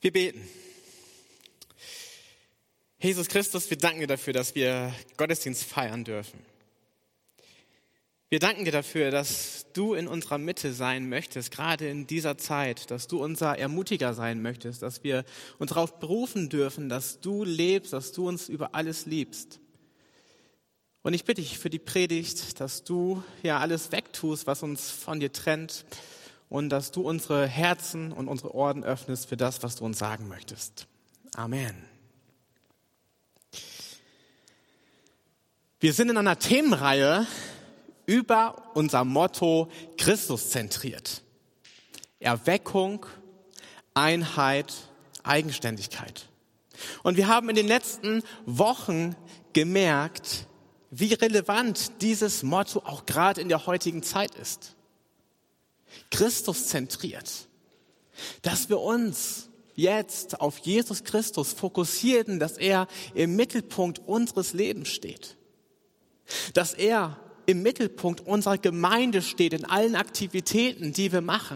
Wir beten. Jesus Christus, wir danken dir dafür, dass wir Gottesdienst feiern dürfen. Wir danken dir dafür, dass du in unserer Mitte sein möchtest, gerade in dieser Zeit, dass du unser Ermutiger sein möchtest, dass wir uns darauf berufen dürfen, dass du lebst, dass du uns über alles liebst. Und ich bitte dich für die Predigt, dass du ja alles wegtust, was uns von dir trennt, und dass du unsere Herzen und unsere Ohren öffnest für das, was du uns sagen möchtest. Amen. Wir sind in einer Themenreihe über unser Motto Christus zentriert. Erweckung, Einheit, Eigenständigkeit. Und wir haben in den letzten Wochen gemerkt, wie relevant dieses Motto auch gerade in der heutigen Zeit ist. Christus zentriert. Dass wir uns jetzt auf Jesus Christus fokussieren, dass er im Mittelpunkt unseres Lebens steht. Dass er im Mittelpunkt unserer Gemeinde steht, in allen Aktivitäten, die wir machen.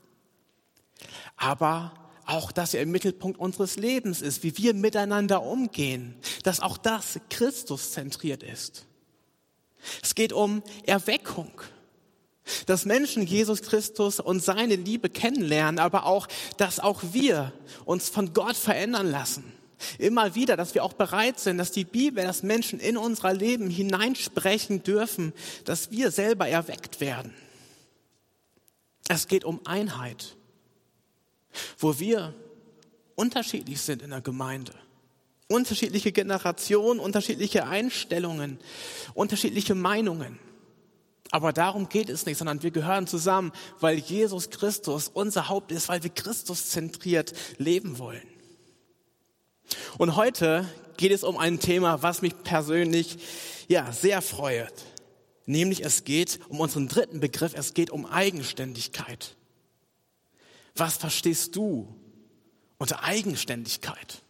Aber auch, dass er im Mittelpunkt unseres Lebens ist, wie wir miteinander umgehen. Dass auch das Christus zentriert ist. Es geht um Erweckung. Dass Menschen Jesus Christus und seine Liebe kennenlernen, aber auch, dass auch wir uns von Gott verändern lassen. Immer wieder, dass wir auch bereit sind, dass die Bibel, dass Menschen in unser Leben hineinsprechen dürfen, dass wir selber erweckt werden. Es geht um Einheit, wo wir unterschiedlich sind in der Gemeinde. Unterschiedliche Generationen, unterschiedliche Einstellungen, unterschiedliche Meinungen. Aber darum geht es nicht, sondern wir gehören zusammen, weil Jesus Christus unser Haupt ist, weil wir Christus zentriert leben wollen. Und heute geht es um ein Thema, was mich persönlich sehr freut. Nämlich es geht um unseren dritten Begriff, es geht um Eigenständigkeit. Was verstehst du unter Eigenständigkeit?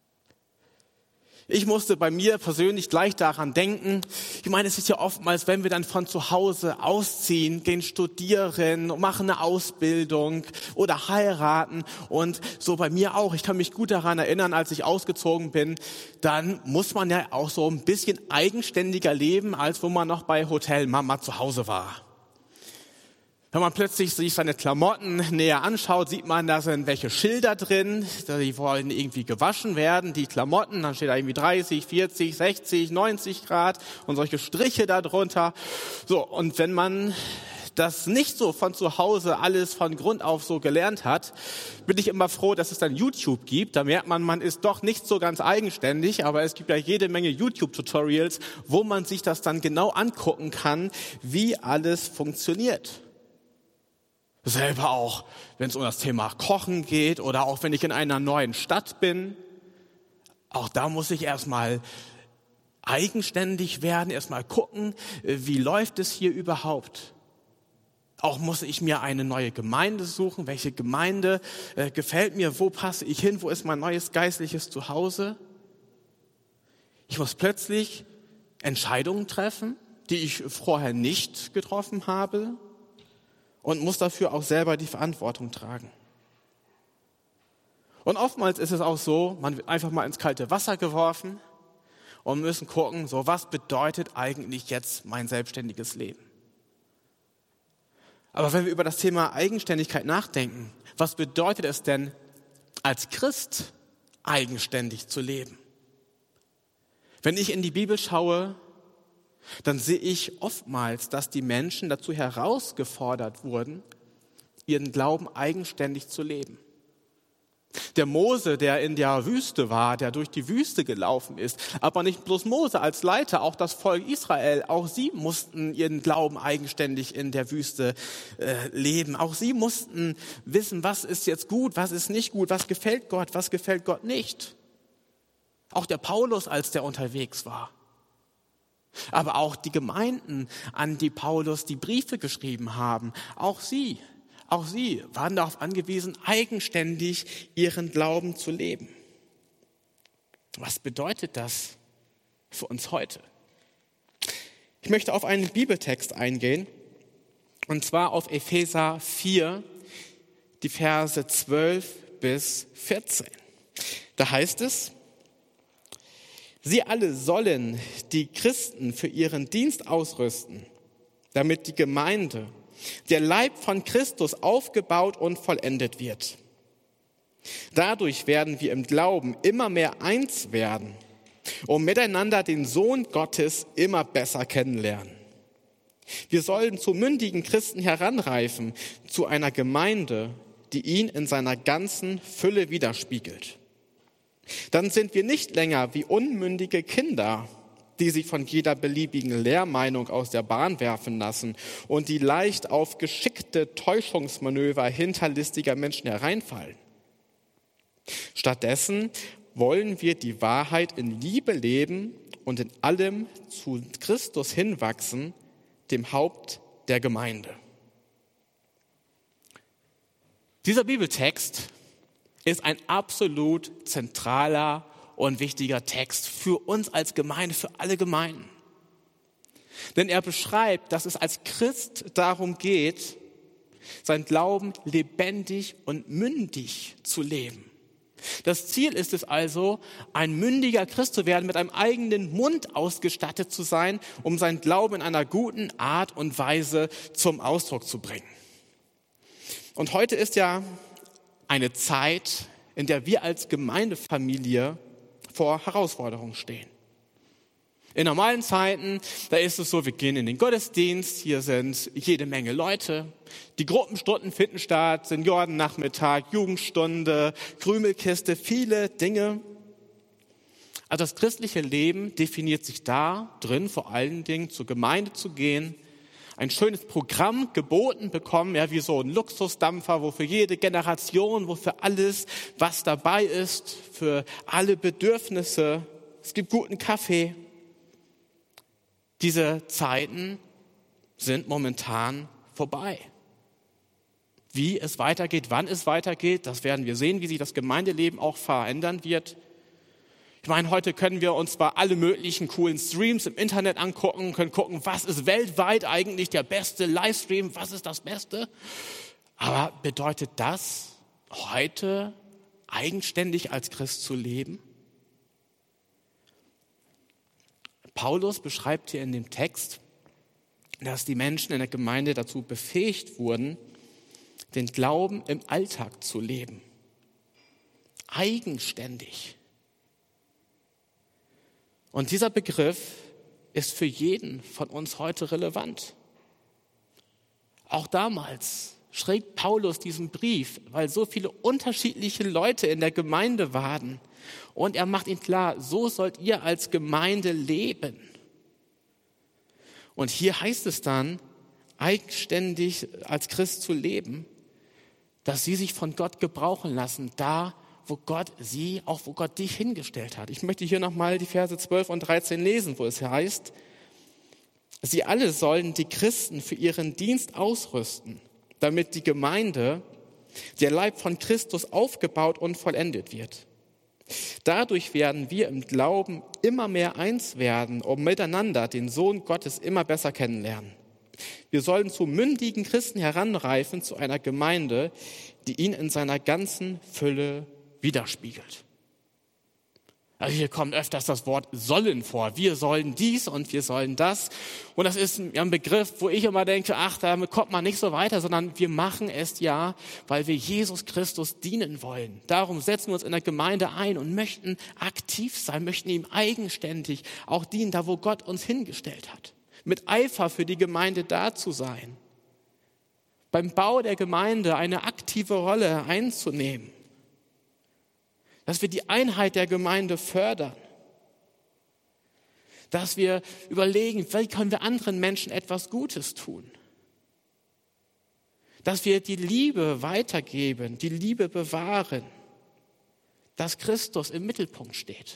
Ich musste bei mir persönlich gleich daran denken. Ich meine, es ist ja oftmals, wenn wir dann von zu Hause ausziehen, gehen studieren, machen eine Ausbildung oder heiraten. Und so bei mir auch. Ich kann mich gut daran erinnern, als ich ausgezogen bin, dann muss man ja auch so ein bisschen eigenständiger leben, als wo man noch bei Hotel Mama zu Hause war. Wenn man plötzlich sich seine Klamotten näher anschaut, sieht man, da sind welche Schilder drin, die wollen irgendwie gewaschen werden, die Klamotten, dann steht da irgendwie 30, 40, 60, 90 Grad und solche Striche da drunter. So, und wenn man das nicht so von zu Hause alles von Grund auf so gelernt hat, bin ich immer froh, dass es dann YouTube gibt. Da merkt man, man ist doch nicht so ganz eigenständig, aber es gibt ja jede Menge YouTube-Tutorials, wo man sich das dann genau angucken kann, wie alles funktioniert. Selber auch, wenn es um das Thema Kochen geht oder auch wenn ich in einer neuen Stadt bin. Auch da muss ich erstmal eigenständig werden, erstmal gucken, wie läuft es hier überhaupt. Auch muss ich mir eine neue Gemeinde suchen. Welche Gemeinde gefällt mir? Wo passe ich hin? Wo ist mein neues geistliches Zuhause? Ich muss plötzlich Entscheidungen treffen, die ich vorher nicht getroffen habe. Und muss dafür auch selber die Verantwortung tragen. Und oftmals ist es auch so, man wird einfach mal ins kalte Wasser geworfen und müssen gucken, so was bedeutet eigentlich jetzt mein selbstständiges Leben? Aber wenn wir über das Thema Eigenständigkeit nachdenken, was bedeutet es denn als Christ eigenständig zu leben? Wenn ich in die Bibel schaue, dann sehe ich oftmals, dass die Menschen dazu herausgefordert wurden, ihren Glauben eigenständig zu leben. Der Mose, der in der Wüste war, der durch die Wüste gelaufen ist, aber nicht bloß Mose als Leiter, auch das Volk Israel, auch sie mussten ihren Glauben eigenständig in der Wüste leben. Auch sie mussten wissen, was ist jetzt gut, was ist nicht gut, was gefällt Gott nicht. Auch der Paulus, als der unterwegs war. Aber auch die Gemeinden, an die Paulus die Briefe geschrieben haben, auch sie waren darauf angewiesen, eigenständig ihren Glauben zu leben. Was bedeutet das für uns heute? Ich möchte auf einen Bibeltext eingehen, und zwar auf Epheser 4, die Verse 12 bis 14. Da heißt es: Sie alle sollen die Christen für ihren Dienst ausrüsten, damit die Gemeinde, der Leib von Christus, aufgebaut und vollendet wird. Dadurch werden wir im Glauben immer mehr eins werden, um miteinander den Sohn Gottes immer besser kennenlernen. Wir sollen zu mündigen Christen heranreifen, zu einer Gemeinde, die ihn in seiner ganzen Fülle widerspiegelt. Dann sind wir nicht länger wie unmündige Kinder, die sich von jeder beliebigen Lehrmeinung aus der Bahn werfen lassen und die leicht auf geschickte Täuschungsmanöver hinterlistiger Menschen hereinfallen. Stattdessen wollen wir die Wahrheit in Liebe leben und in allem zu Christus hinwachsen, dem Haupt der Gemeinde. Dieser Bibeltext ist ein absolut zentraler und wichtiger Text für uns als Gemeinde, für alle Gemeinden. Denn er beschreibt, dass es als Christ darum geht, sein Glauben lebendig und mündig zu leben. Das Ziel ist es also, ein mündiger Christ zu werden, mit einem eigenen Mund ausgestattet zu sein, um seinen Glauben in einer guten Art und Weise zum Ausdruck zu bringen. Und heute ist ja eine Zeit, in der wir als Gemeindefamilie vor Herausforderungen stehen. In normalen Zeiten, da ist es so, wir gehen in den Gottesdienst, hier sind jede Menge Leute. Die Gruppenstunden finden statt, Seniorennachmittag, Jugendstunde, Krümelkiste, viele Dinge. Also das christliche Leben definiert sich da drin, vor allen Dingen zur Gemeinde zu gehen, ein schönes Programm geboten bekommen, ja, wie so ein Luxusdampfer, wo für jede Generation, wo für alles, was dabei ist, für alle Bedürfnisse, es gibt guten Kaffee. Diese Zeiten sind momentan vorbei. Wie es weitergeht, wann es weitergeht, das werden wir sehen, wie sich das Gemeindeleben auch verändern wird. Ich meine, heute können wir uns zwar alle möglichen coolen Streams im Internet angucken, können gucken, was ist weltweit eigentlich der beste Livestream, was ist das Beste. Aber bedeutet das, heute eigenständig als Christ zu leben? Paulus beschreibt hier in dem Text, dass die Menschen in der Gemeinde dazu befähigt wurden, den Glauben im Alltag zu leben. Eigenständig. Und dieser Begriff ist für jeden von uns heute relevant. Auch damals schrieb Paulus diesen Brief, weil so viele unterschiedliche Leute in der Gemeinde waren. Und er macht ihnen klar, so sollt ihr als Gemeinde leben. Und hier heißt es dann, eigenständig als Christ zu leben, dass sie sich von Gott gebrauchen lassen, da wo Gott sie, auch wo Gott dich hingestellt hat. Ich möchte hier nochmal die Verse 12 und 13 lesen, wo es heißt: Sie alle sollen die Christen für ihren Dienst ausrüsten, damit die Gemeinde, der Leib von Christus, aufgebaut und vollendet wird. Dadurch werden wir im Glauben immer mehr eins werden, um miteinander den Sohn Gottes immer besser kennenlernen. Wir sollen zu mündigen Christen heranreifen, zu einer Gemeinde, die ihn in seiner ganzen Fülle widerspiegelt. Also hier kommt öfters das Wort sollen vor. Wir sollen dies und wir sollen das. Und das ist ein Begriff, wo ich immer denke, ach, damit kommt man nicht so weiter, sondern wir machen es ja, weil wir Jesus Christus dienen wollen. Darum setzen wir uns in der Gemeinde ein und möchten aktiv sein, möchten ihm eigenständig auch dienen, da wo Gott uns hingestellt hat. Mit Eifer für die Gemeinde da zu sein. Beim Bau der Gemeinde eine aktive Rolle einzunehmen. Dass wir die Einheit der Gemeinde fördern. Dass wir überlegen, wie können wir anderen Menschen etwas Gutes tun. Dass wir die Liebe weitergeben, die Liebe bewahren. Dass Christus im Mittelpunkt steht.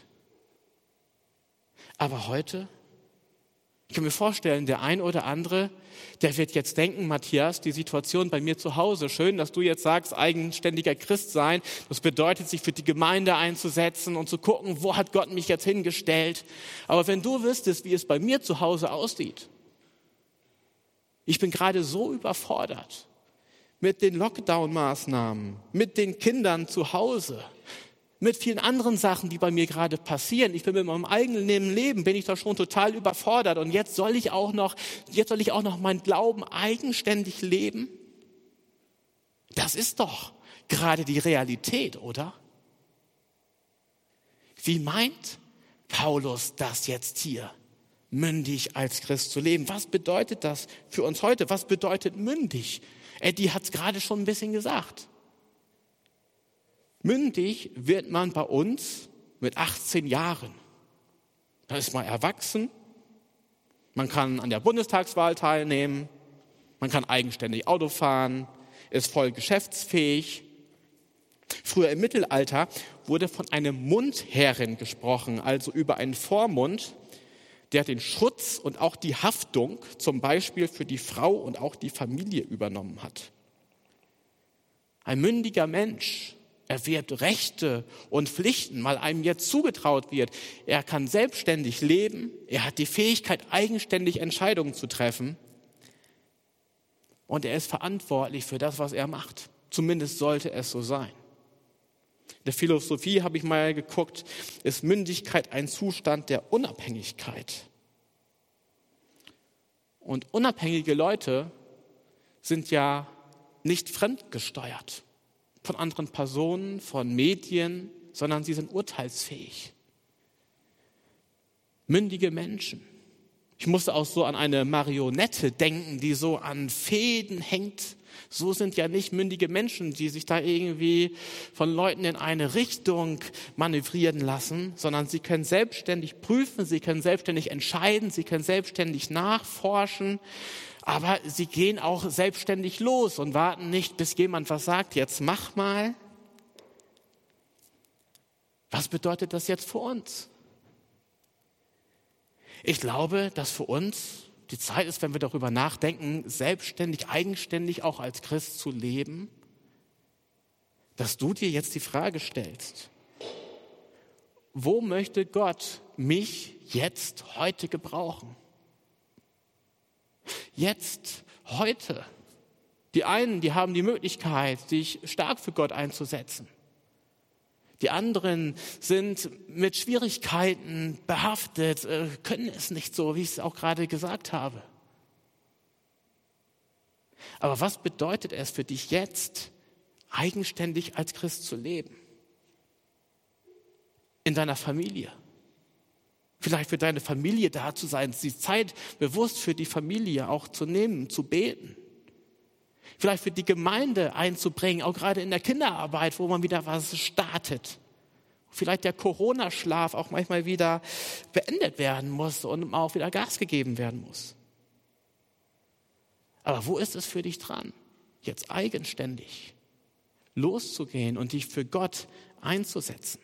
Aber heute, ich kann mir vorstellen, der ein oder andere, der wird jetzt denken, Matthias, die Situation bei mir zu Hause, schön, dass du jetzt sagst, eigenständiger Christ sein, das bedeutet, sich für die Gemeinde einzusetzen und zu gucken, wo hat Gott mich jetzt hingestellt. Aber wenn du wüsstest, wie es bei mir zu Hause aussieht, ich bin gerade so überfordert mit den Lockdown-Maßnahmen, mit den Kindern zu Hause, mit vielen anderen Sachen, die bei mir gerade passieren. Ich bin mit meinem eigenen Leben, bin ich da schon total überfordert. Und jetzt soll ich auch noch meinen Glauben eigenständig leben? Das ist doch gerade die Realität, oder? Wie meint Paulus das jetzt hier, mündig als Christ zu leben? Was bedeutet das für uns heute? Was bedeutet mündig? Eddie hat es gerade schon ein bisschen gesagt. Mündig wird man bei uns mit 18 Jahren. Da ist man erwachsen, man kann an der Bundestagswahl teilnehmen, man kann eigenständig Auto fahren, ist voll geschäftsfähig. Früher im Mittelalter wurde von einem Mundherren gesprochen, also über einen Vormund, der den Schutz und auch die Haftung zum Beispiel für die Frau und auch die Familie übernommen hat. Ein mündiger Mensch erwirbt Rechte und Pflichten, weil einem jetzt zugetraut wird. Er kann selbstständig leben, er hat die Fähigkeit, eigenständig Entscheidungen zu treffen und er ist verantwortlich für das, was er macht. Zumindest sollte es so sein. In der Philosophie habe ich mal geguckt, ist Mündigkeit ein Zustand der Unabhängigkeit. Und unabhängige Leute sind ja nicht fremdgesteuert von anderen Personen, von Medien, sondern sie sind urteilsfähig. Mündige Menschen. Ich musste auch so an eine Marionette denken, die so an Fäden hängt. So sind ja nicht mündige Menschen, die sich da irgendwie von Leuten in eine Richtung manövrieren lassen, sondern sie können selbstständig prüfen, sie können selbstständig entscheiden, sie können selbstständig nachforschen, aber sie gehen auch selbstständig los und warten nicht, bis jemand was sagt, jetzt mach mal. Was bedeutet das jetzt für uns? Ich glaube, dass für uns die Zeit ist, wenn wir darüber nachdenken, selbstständig, eigenständig auch als Christ zu leben, dass du dir jetzt die Frage stellst, wo möchte Gott mich jetzt, heute gebrauchen? Jetzt, heute. Die einen, die haben die Möglichkeit, sich stark für Gott einzusetzen. Die anderen sind mit Schwierigkeiten behaftet, können es nicht so, wie ich es auch gerade gesagt habe. Aber was bedeutet es für dich jetzt, eigenständig als Christ zu leben? In deiner Familie. Vielleicht für deine Familie da zu sein, die Zeit bewusst für die Familie auch zu nehmen, zu beten. Vielleicht für die Gemeinde einzubringen, auch gerade in der Kinderarbeit, wo man wieder was startet. Vielleicht der Corona-Schlaf auch manchmal wieder beendet werden muss und auch wieder Gas gegeben werden muss. Aber wo ist es für dich dran, jetzt eigenständig loszugehen und dich für Gott einzusetzen?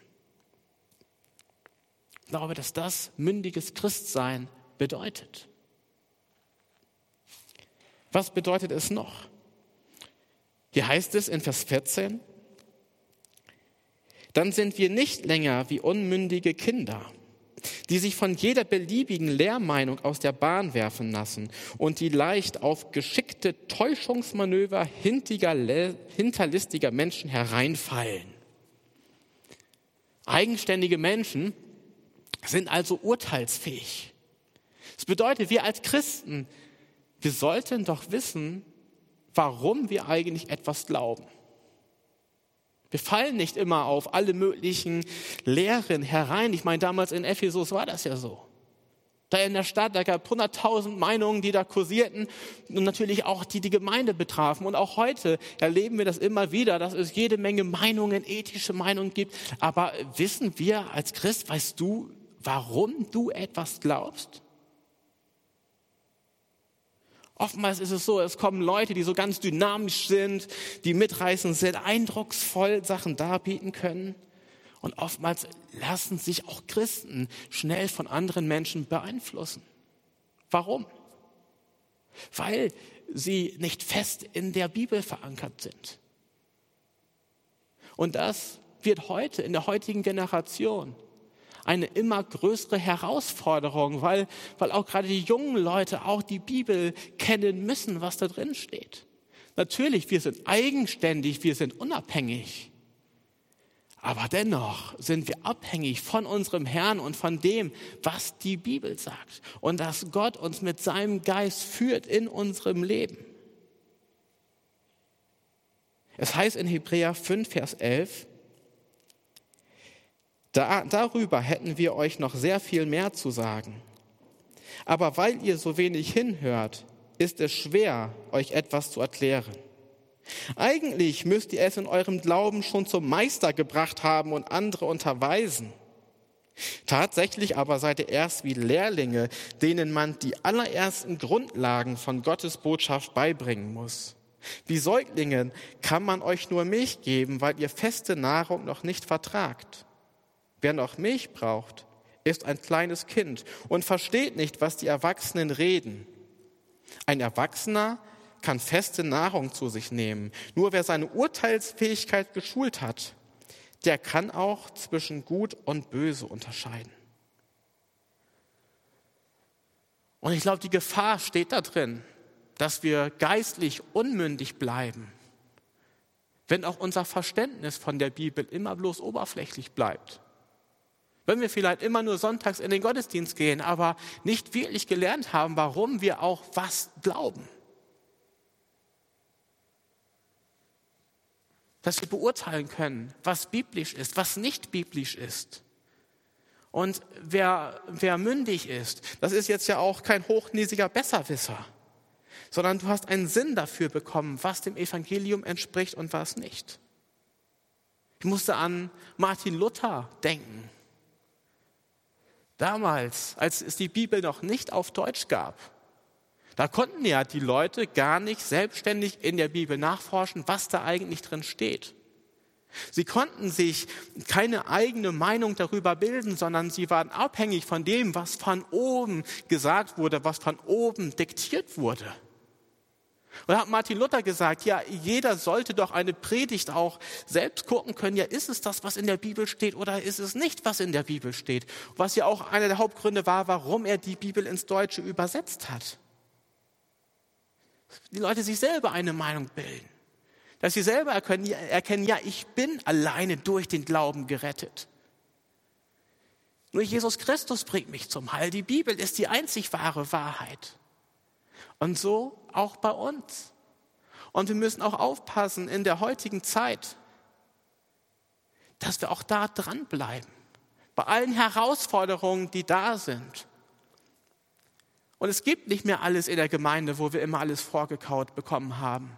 Ich glaube, dass das mündiges Christsein bedeutet. Was bedeutet es noch? Hier heißt es in Vers 14, dann sind wir nicht länger wie unmündige Kinder, die sich von jeder beliebigen Lehrmeinung aus der Bahn werfen lassen und die leicht auf geschickte Täuschungsmanöver hinterlistiger Menschen hereinfallen. Eigenständige Menschen sind also urteilsfähig. Das bedeutet, wir als Christen, wir sollten doch wissen, warum wir eigentlich etwas glauben. Wir fallen nicht immer auf alle möglichen Lehren herein. Ich meine, damals in Ephesus war das ja so. Da in der Stadt, da gab es 100.000 Meinungen, die da kursierten und natürlich auch die Gemeinde betrafen. Und auch heute erleben wir das immer wieder, dass es jede Menge Meinungen, ethische Meinungen gibt. Aber wissen wir als Christ, weißt du, warum du etwas glaubst? Oftmals ist es so, es kommen Leute, die so ganz dynamisch sind, die mitreißend sind, eindrucksvoll Sachen darbieten können. Und oftmals lassen sich auch Christen schnell von anderen Menschen beeinflussen. Warum? Weil sie nicht fest in der Bibel verankert sind. Und das wird heute, in der heutigen Generation, eine immer größere Herausforderung, weil auch gerade die jungen Leute auch die Bibel kennen müssen, was da drin steht. Natürlich, wir sind eigenständig, wir sind unabhängig. Aber dennoch sind wir abhängig von unserem Herrn und von dem, was die Bibel sagt. Und dass Gott uns mit seinem Geist führt in unserem Leben. Es heißt in Hebräer 5, Vers 11, darüber hätten wir euch noch sehr viel mehr zu sagen. Aber weil ihr so wenig hinhört, ist es schwer, euch etwas zu erklären. Eigentlich müsst ihr es in eurem Glauben schon zum Meister gebracht haben und andere unterweisen. Tatsächlich aber seid ihr erst wie Lehrlinge, denen man die allerersten Grundlagen von Gottes Botschaft beibringen muss. Wie Säuglingen kann man euch nur Milch geben, weil ihr feste Nahrung noch nicht vertragt. Wer noch Milch braucht, ist ein kleines Kind und versteht nicht, was die Erwachsenen reden. Ein Erwachsener kann feste Nahrung zu sich nehmen. Nur wer seine Urteilsfähigkeit geschult hat, der kann auch zwischen Gut und Böse unterscheiden. Und ich glaube, die Gefahr steht da drin, dass wir geistlich unmündig bleiben, wenn auch unser Verständnis von der Bibel immer bloß oberflächlich bleibt. Wenn wir vielleicht immer nur sonntags in den Gottesdienst gehen, aber nicht wirklich gelernt haben, warum wir auch was glauben. Dass wir beurteilen können, was biblisch ist, was nicht biblisch ist. Und wer mündig ist, das ist jetzt ja auch kein hochnäsiger Besserwisser, sondern du hast einen Sinn dafür bekommen, was dem Evangelium entspricht und was nicht. Ich musste an Martin Luther denken. Damals, als es die Bibel noch nicht auf Deutsch gab, da konnten ja die Leute gar nicht selbstständig in der Bibel nachforschen, was da eigentlich drin steht. Sie konnten sich keine eigene Meinung darüber bilden, sondern sie waren abhängig von dem, was von oben gesagt wurde, was von oben diktiert wurde. Und da hat Martin Luther gesagt, ja, jeder sollte doch eine Predigt auch selbst gucken können, ja, ist es das, was in der Bibel steht oder ist es nicht, was in der Bibel steht? Was ja auch einer der Hauptgründe war, warum er die Bibel ins Deutsche übersetzt hat. Die Leute sich selber eine Meinung bilden. Dass sie selber erkennen, ja, ich bin alleine durch den Glauben gerettet. Nur Jesus Christus bringt mich zum Heil. Die Bibel ist die einzig wahre Wahrheit. Und so auch bei uns. Und wir müssen auch aufpassen in der heutigen Zeit, dass wir auch da dranbleiben. Bei allen Herausforderungen, die da sind. Und es gibt nicht mehr alles in der Gemeinde, wo wir immer alles vorgekaut bekommen haben.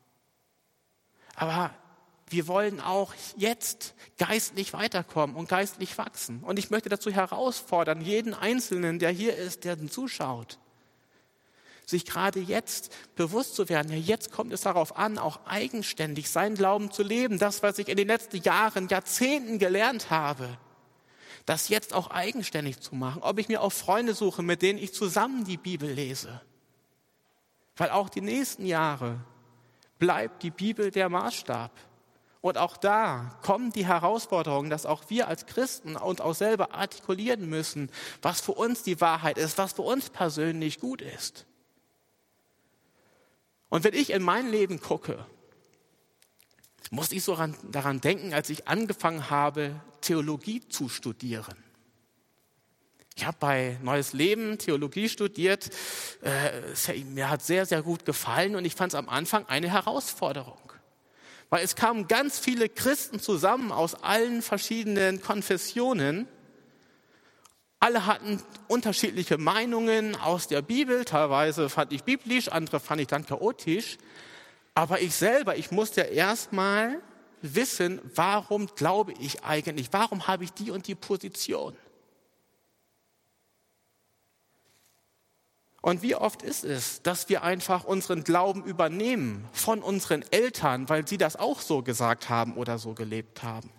Aber wir wollen auch jetzt geistlich weiterkommen und geistlich wachsen. Und ich möchte dazu herausfordern, jeden Einzelnen, der hier ist, der zuschaut, sich gerade jetzt bewusst zu werden, ja, jetzt kommt es darauf an, auch eigenständig seinen Glauben zu leben. Das, was ich in den letzten Jahren, Jahrzehnten gelernt habe, das jetzt auch eigenständig zu machen. Ob ich mir auch Freunde suche, mit denen ich zusammen die Bibel lese. Weil auch die nächsten Jahre bleibt die Bibel der Maßstab. Und auch da kommen die Herausforderungen, dass auch wir als Christen uns auch selber artikulieren müssen, was für uns die Wahrheit ist, was für uns persönlich gut ist. Und wenn ich in mein Leben gucke, muss ich so daran denken, als ich angefangen habe, Theologie zu studieren. Ich habe bei Neues Leben Theologie studiert. Mir hat sehr, sehr gut gefallen und ich fand es am Anfang eine Herausforderung. Weil es kamen ganz viele Christen zusammen aus allen verschiedenen Konfessionen. Alle hatten unterschiedliche Meinungen aus der Bibel. Teilweise fand ich biblisch, andere fand ich dann chaotisch. Aber ich musste ja erstmal wissen, warum glaube ich eigentlich? Warum habe ich die und die Position? Und wie oft ist es, dass wir einfach unseren Glauben übernehmen von unseren Eltern, weil sie das auch so gesagt haben oder so gelebt haben?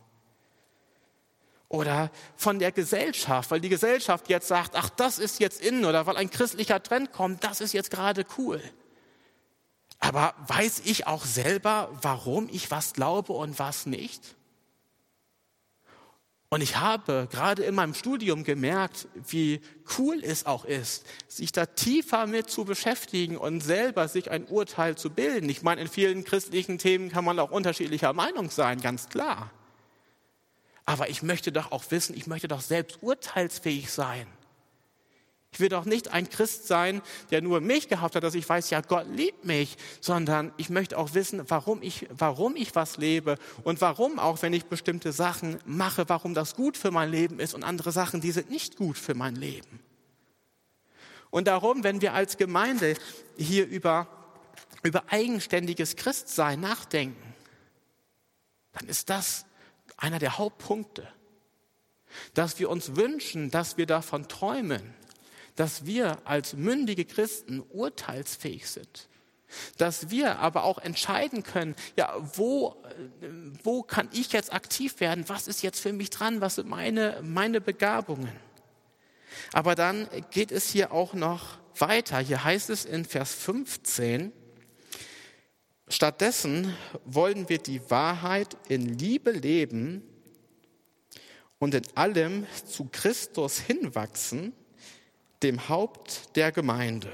Oder von der Gesellschaft, weil die Gesellschaft jetzt sagt, ach, das ist jetzt in, oder weil ein christlicher Trend kommt, das ist jetzt gerade cool. Aber weiß ich auch selber, warum ich was glaube und was nicht? Und ich habe gerade in meinem Studium gemerkt, wie cool es auch ist, sich da tiefer mit zu beschäftigen und selber sich ein Urteil zu bilden. Ich meine, in vielen christlichen Themen kann man auch unterschiedlicher Meinung sein, ganz klar. Aber ich möchte doch auch wissen, ich möchte doch selbst urteilsfähig sein. Ich will doch nicht ein Christ sein, der nur mich gehabt hat, dass ich weiß, ja, Gott liebt mich, sondern ich möchte auch wissen, warum ich was lebe und warum auch, wenn ich bestimmte Sachen mache, warum das gut für mein Leben ist und andere Sachen, die sind nicht gut für mein Leben. Und darum, wenn wir als Gemeinde hier über eigenständiges Christsein nachdenken, dann ist das einer der Hauptpunkte, dass wir uns wünschen, dass wir davon träumen, dass wir als mündige Christen urteilsfähig sind, dass wir aber auch entscheiden können, ja, wo kann ich jetzt aktiv werden, was ist jetzt für mich dran, was sind meine Begabungen. Aber dann geht es hier auch noch weiter. Hier heißt es in Vers 15, stattdessen wollen wir die Wahrheit in Liebe leben und in allem zu Christus hinwachsen, dem Haupt der Gemeinde.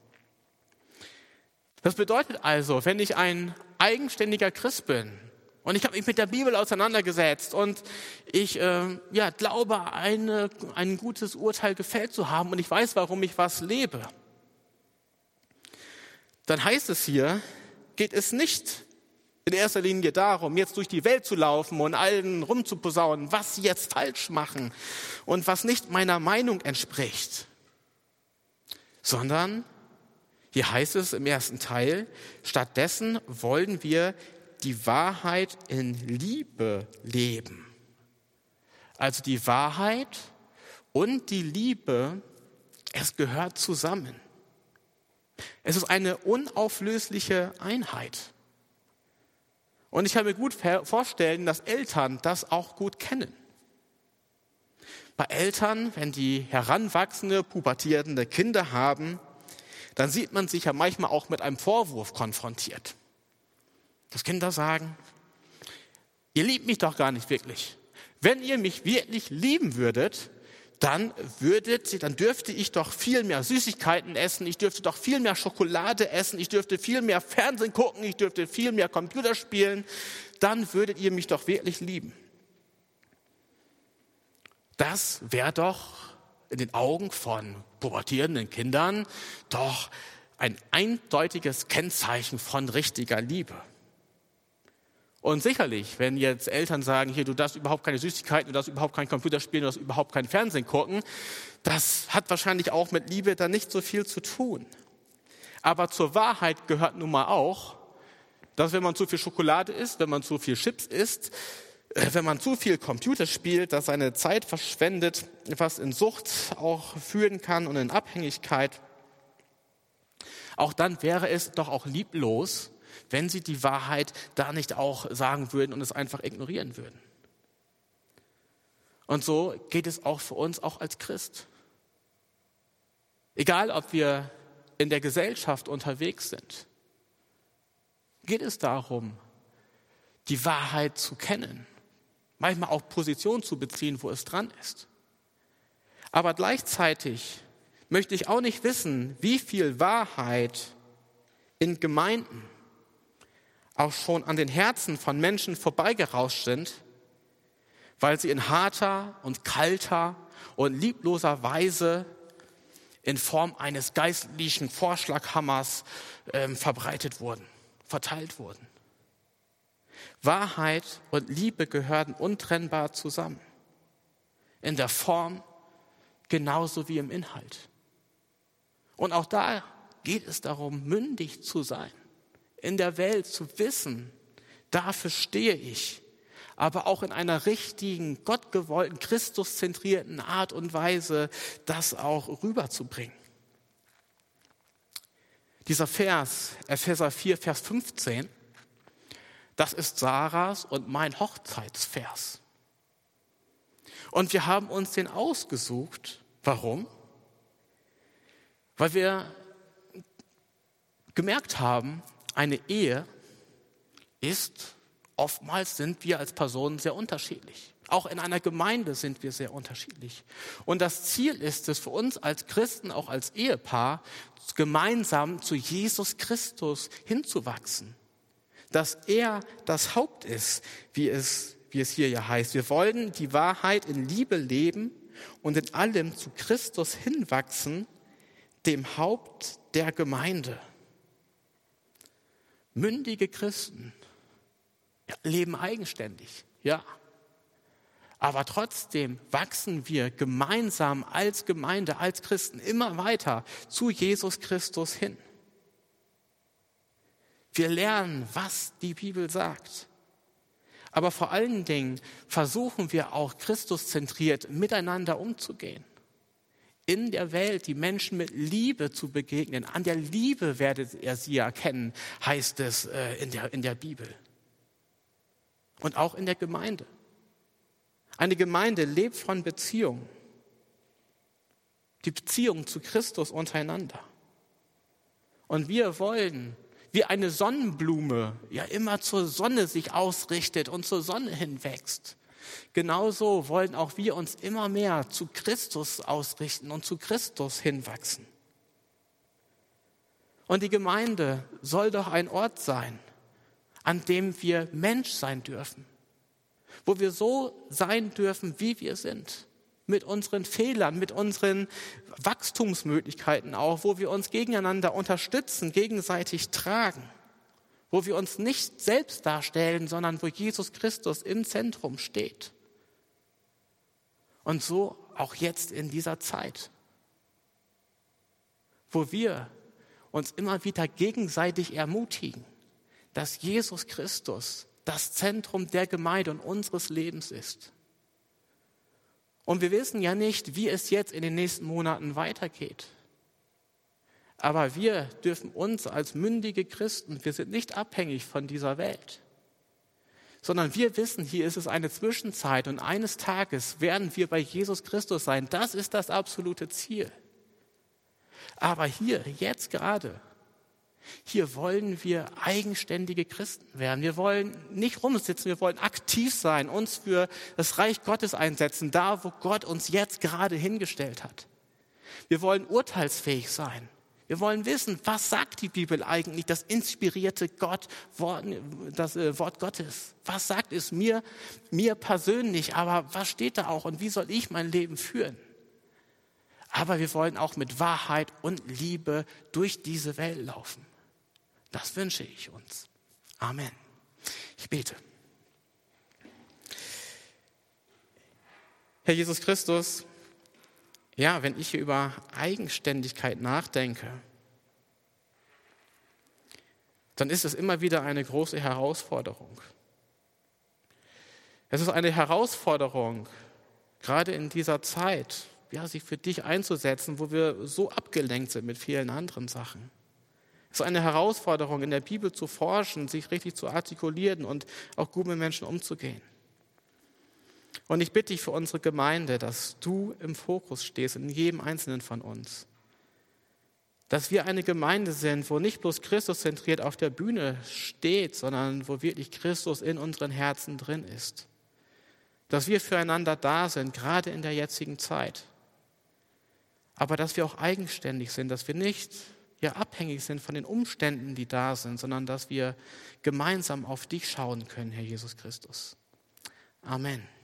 Das bedeutet also, wenn ich ein eigenständiger Christ bin und ich habe mich mit der Bibel auseinandergesetzt und ich glaube, ein gutes Urteil gefällt zu haben und ich weiß, warum ich was lebe, dann heißt es hier, geht es nicht in erster Linie darum, jetzt durch die Welt zu laufen und allen rumzuposaunen, was sie jetzt falsch machen und was nicht meiner Meinung entspricht. Sondern, hier heißt es im ersten Teil, stattdessen wollen wir die Wahrheit in Liebe leben. Also die Wahrheit und die Liebe, es gehört zusammen. Es ist eine unauflösliche Einheit. Und ich kann mir gut vorstellen, dass Eltern das auch gut kennen. Bei Eltern, wenn die heranwachsende, pubertierende Kinder haben, dann sieht man sich ja manchmal auch mit einem Vorwurf konfrontiert. Dass Kinder sagen, ihr liebt mich doch gar nicht wirklich. Wenn ihr mich wirklich lieben würdet, dann dürfte ich doch viel mehr Süßigkeiten essen, ich dürfte doch viel mehr Schokolade essen, ich dürfte viel mehr Fernsehen gucken, ich dürfte viel mehr Computer spielen, dann würdet ihr mich doch wirklich lieben. Das wäre doch in den Augen von pubertierenden Kindern doch ein eindeutiges Kennzeichen von richtiger Liebe. Und sicherlich, wenn jetzt Eltern sagen, hier, du darfst überhaupt keine Süßigkeiten, du darfst überhaupt kein Computer spielen, du darfst überhaupt kein Fernsehen gucken, das hat wahrscheinlich auch mit Liebe dann nicht so viel zu tun. Aber zur Wahrheit gehört nun mal auch, dass wenn man zu viel Schokolade isst, wenn man zu viel Chips isst, wenn man zu viel Computer spielt, dass seine Zeit verschwendet, was in Sucht auch führen kann und in Abhängigkeit, auch dann wäre es doch auch lieblos, wenn sie die Wahrheit da nicht auch sagen würden und es einfach ignorieren würden. Und so geht es auch für uns, auch als Christ. Egal, ob wir in der Gesellschaft unterwegs sind, geht es darum, die Wahrheit zu kennen. Manchmal auch Position zu beziehen, wo es dran ist. Aber gleichzeitig möchte ich auch nicht wissen, wie viel Wahrheit in Gemeinden auch schon an den Herzen von Menschen vorbeigerauscht sind, weil sie in harter und kalter und liebloser Weise in Form eines geistlichen Vorschlaghammers verbreitet wurden, verteilt wurden. Wahrheit und Liebe gehören untrennbar zusammen. In der Form genauso wie im Inhalt. Und auch da geht es darum, mündig zu sein. In der Welt zu wissen, dafür stehe ich. Aber auch in einer richtigen, gottgewollten, christuszentrierten Art und Weise, das auch rüberzubringen. Dieser Vers, Epheser 4, Vers 15, das ist Sarahs und mein Hochzeitsvers. Und wir haben uns den ausgesucht. Warum? Weil wir gemerkt haben, eine Ehe ist oftmals sind wir als Personen sehr unterschiedlich. Auch in einer Gemeinde sind wir sehr unterschiedlich. Und das Ziel ist es für uns als Christen, auch als Ehepaar, gemeinsam zu Jesus Christus hinzuwachsen. Dass er das Haupt ist, wie es hier ja heißt. Wir wollen die Wahrheit in Liebe leben und in allem zu Christus hinwachsen, dem Haupt der Gemeinde. Mündige Christen leben eigenständig, ja. Aber trotzdem wachsen wir gemeinsam als Gemeinde, als Christen immer weiter zu Jesus Christus hin. Wir lernen, was die Bibel sagt. Aber vor allen Dingen versuchen wir auch Christuszentriert miteinander umzugehen. In der Welt die Menschen mit Liebe zu begegnen. An der Liebe werdet ihr sie erkennen, heißt es in der Bibel. Und auch in der Gemeinde. Eine Gemeinde lebt von Beziehung. Die Beziehung zu Christus untereinander. Und wir wollen, wie eine Sonnenblume ja immer zur Sonne sich ausrichtet und zur Sonne hinwächst. Genauso wollen auch wir uns immer mehr zu Christus ausrichten und zu Christus hinwachsen. Und die Gemeinde soll doch ein Ort sein, an dem wir Mensch sein dürfen. Wo wir so sein dürfen, wie wir sind. Mit unseren Fehlern, mit unseren Wachstumsmöglichkeiten auch, wo wir uns gegeneinander unterstützen, gegenseitig tragen. Wo wir uns nicht selbst darstellen, sondern wo Jesus Christus im Zentrum steht. Und so auch jetzt in dieser Zeit. Wo wir uns immer wieder gegenseitig ermutigen, dass Jesus Christus das Zentrum der Gemeinde und unseres Lebens ist. Und wir wissen ja nicht, wie es jetzt in den nächsten Monaten weitergeht. Aber wir dürfen uns als mündige Christen, wir sind nicht abhängig von dieser Welt, sondern wir wissen, hier ist es eine Zwischenzeit und eines Tages werden wir bei Jesus Christus sein. Das ist das absolute Ziel. Aber hier, jetzt gerade, hier wollen wir eigenständige Christen werden. Wir wollen nicht rumsitzen, wir wollen aktiv sein, uns für das Reich Gottes einsetzen, da wo Gott uns jetzt gerade hingestellt hat. Wir wollen urteilsfähig sein. Wir wollen wissen, was sagt die Bibel eigentlich, das inspirierte Wort Gottes. Was sagt es mir persönlich, aber was steht da auch und wie soll ich mein Leben führen? Aber wir wollen auch mit Wahrheit und Liebe durch diese Welt laufen. Das wünsche ich uns. Amen. Ich bete. Herr Jesus Christus, ja, wenn ich hier über Eigenständigkeit nachdenke, dann ist es immer wieder eine große Herausforderung. Es ist eine Herausforderung, gerade in dieser Zeit, ja, sich für dich einzusetzen, wo wir so abgelenkt sind mit vielen anderen Sachen. Es ist eine Herausforderung, in der Bibel zu forschen, sich richtig zu artikulieren und auch gut mit Menschen umzugehen. Und ich bitte dich für unsere Gemeinde, dass du im Fokus stehst, in jedem Einzelnen von uns. Dass wir eine Gemeinde sind, wo nicht bloß Christus zentriert auf der Bühne steht, sondern wo wirklich Christus in unseren Herzen drin ist. Dass wir füreinander da sind, gerade in der jetzigen Zeit. Aber dass wir auch eigenständig sind, dass wir nicht abhängig sind von den Umständen, die da sind, sondern dass wir gemeinsam auf dich schauen können, Herr Jesus Christus. Amen.